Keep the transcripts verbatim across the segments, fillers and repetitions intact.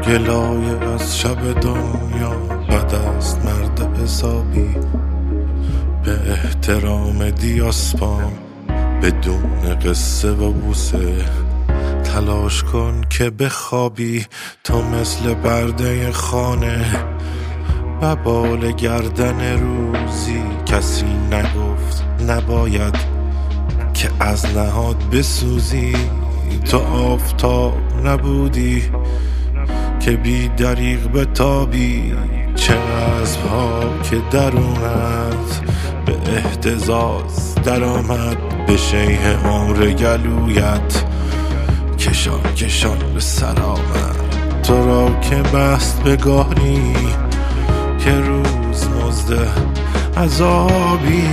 گلایه از شب دنیا بد است مرد حسابی. به احترام دیاسپام بدون قصه و بوسه تلاش کن که بخوابی تو مثل برده خانه. ببال گردن روزی کسی نگفت نباید که از نهاد بسوزی. تو آفتاب نبودی که بی دریغ بتابی. چه عزم‌ها که درونت به اهتزاز در آمد. به شیه عمر گلویت کشان کشان به سر آمد. تو را که بست به گاری که روز مزد عذابی.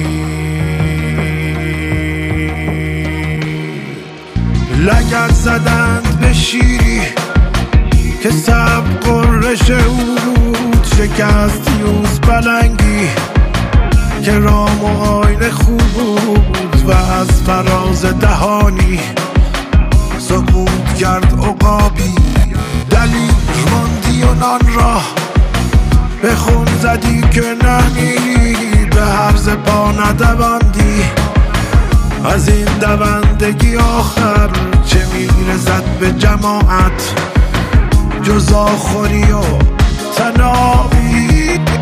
لگد زدند به شیری که سب قرش او بود. شکست یوز بلنگی که رام و آین خوب بود و از فراز دهانی سقوط کرد عقابی. دلیل ماندی و نان را به خون زدی که نمیری. به هرز پا ندواندی از این دوندگی آخر. چه میرسد به جماعت جز آخوری و تنابی.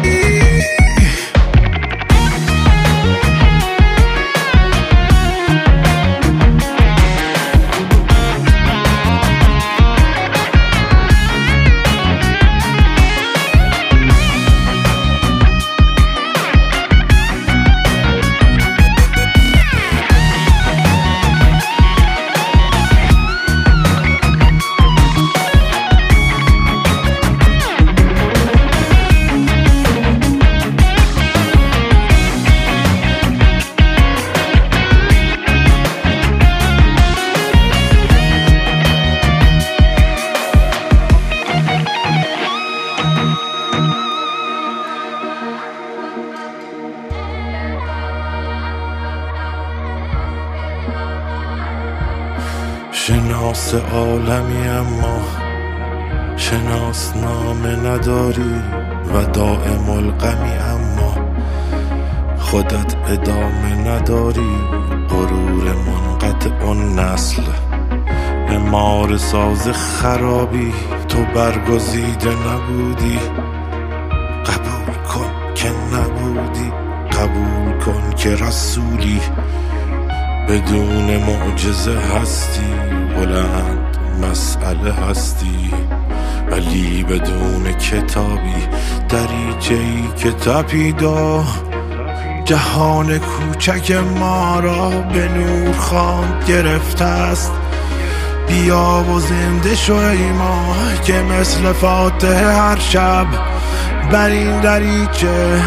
شناس عالمی اما شناس نامه نداری و دائم الغمی اما خودت ادامه نداری. غرور منقطع النسل امار ساز خرابی. تو برگزیده نبودی قبول کن که نبودی. قبول کن که رسولی بدون معجزه هستی. بلند مسئله هستی ولی بدون کتابی. دریچه‌ای که تپیدا جهان کوچک ما را به نور خواند گرفته است. بیا و زنده شو ای ما که مثل فاتحه هر شب بر این دریچه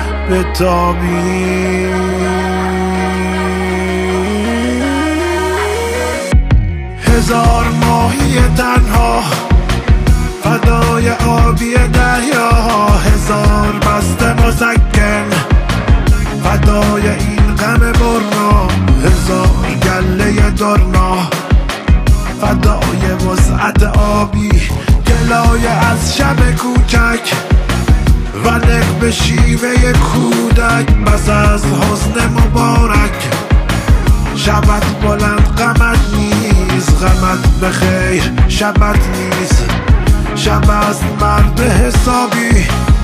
بتابی. هزار ماهی تنها فدای آبی دریا. هزار بسته مسکن فدای این غم برنا. هزار گله درنا فدای وسعت آبی. گلایه از شب کوچک و نق به شیوه کودک. بس از حسن مبارک شبت بلند غمت نیز. غمت بخیر شبت نیز. شب است مرد حسابی